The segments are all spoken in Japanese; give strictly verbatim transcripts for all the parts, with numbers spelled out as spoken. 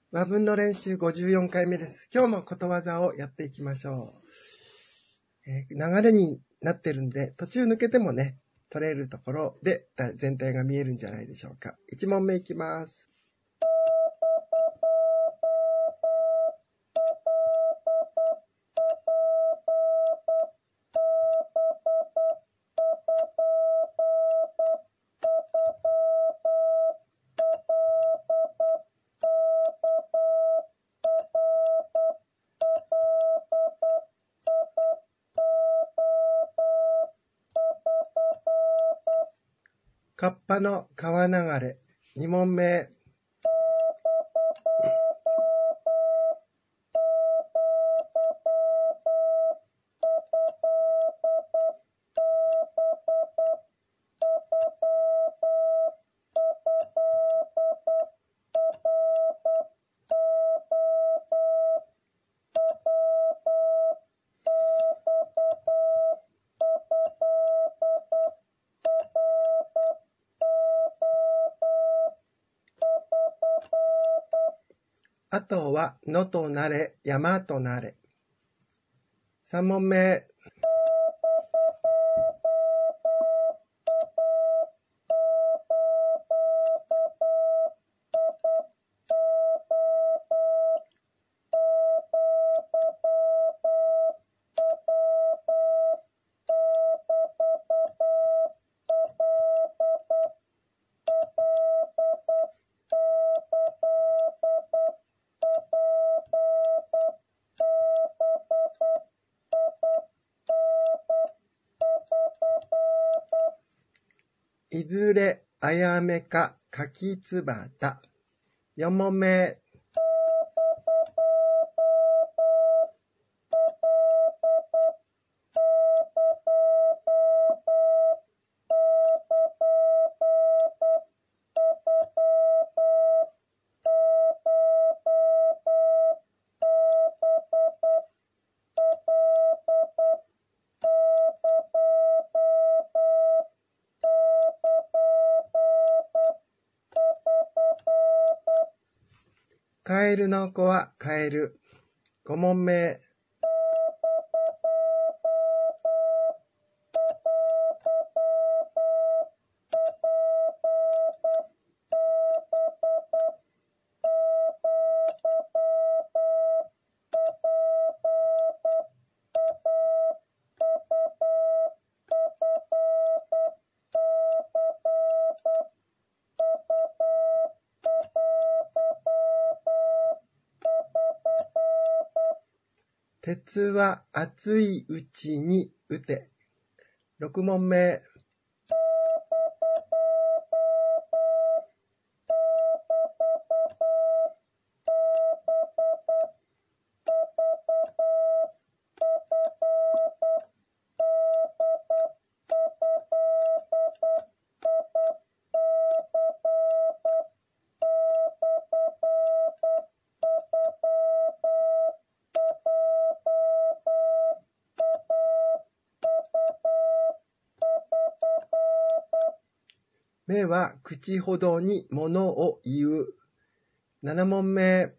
和文の練習ごじゅうよんかいめです。今日のことわざをやっていきましょう。えー、流れになってるんで、途中抜けてもね、取れるところで全体が見えるんじゃないでしょうか。いち問目いきます。カッパの川流れ。に問目。あとは野となれ、山となれ。さん問目。いずれあやめか柿つばた。よん問目。カエルの子はカエル。ご問目。鉄は熱いうちに打て。ろく問目。目は口ほどにものを言う。なな問目。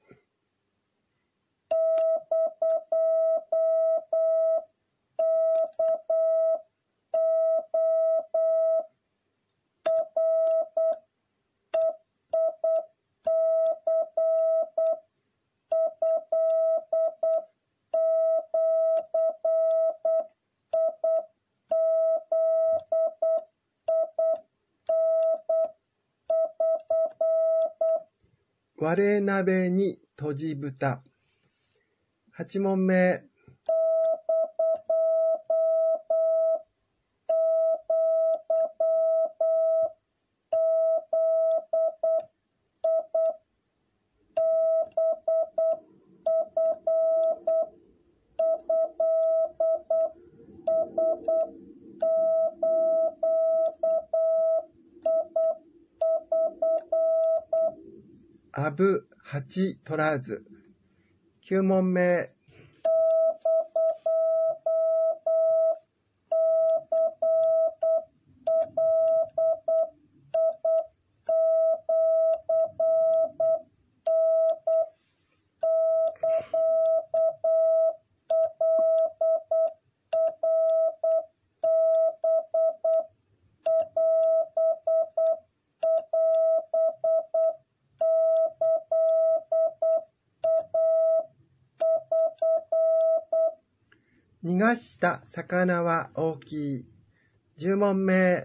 割れ鍋にとじ豚。はち問目。あぶ八取らず。きゅう問目。 逃がした魚は大きい。じゅう問目。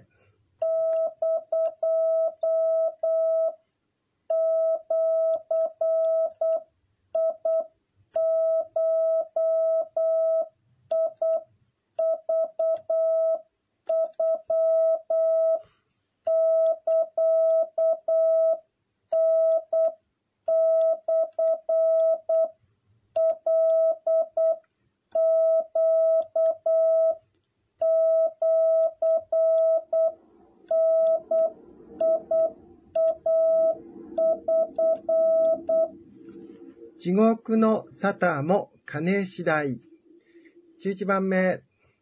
地獄の沙汰も金次第。じゅういち番目。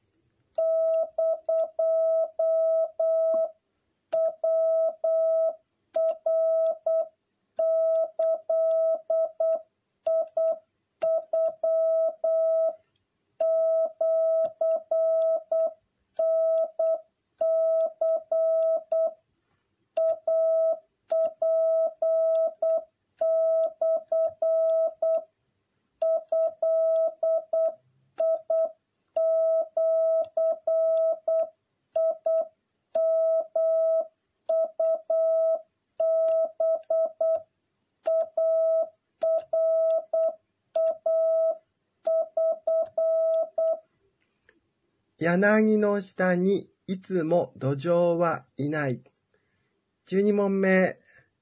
柳の下にいつも土壌はいない。じゅうに問目。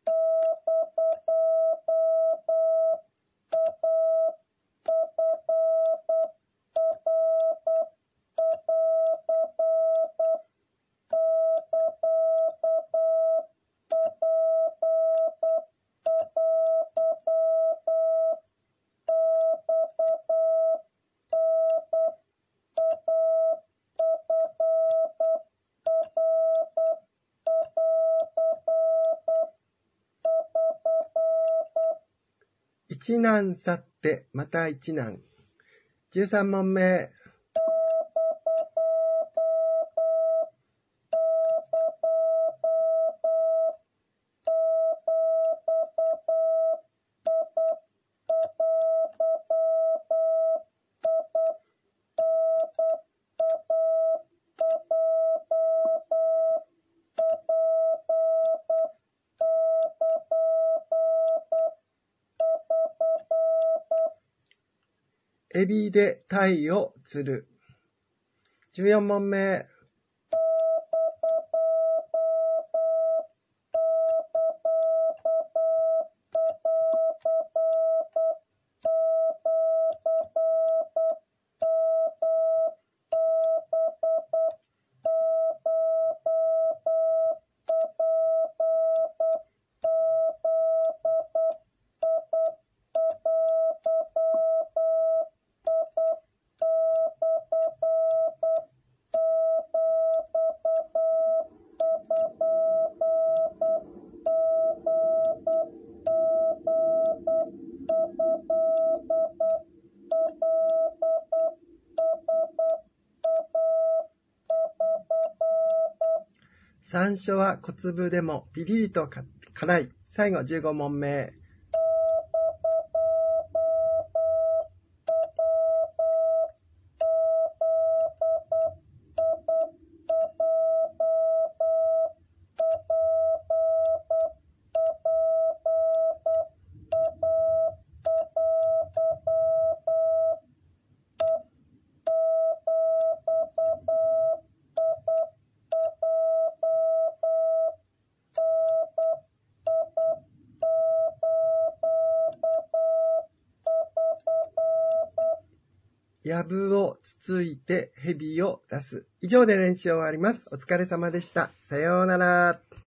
一難去ってまた一難。じゅうさん問目。エビで鯛を釣る。じゅうよん問目。山椒は小粒でもピリリと辛い。最後じゅうご問目。やぶをつついて蛇を出す。以上で練習終わります。お疲れ様でした。さようなら。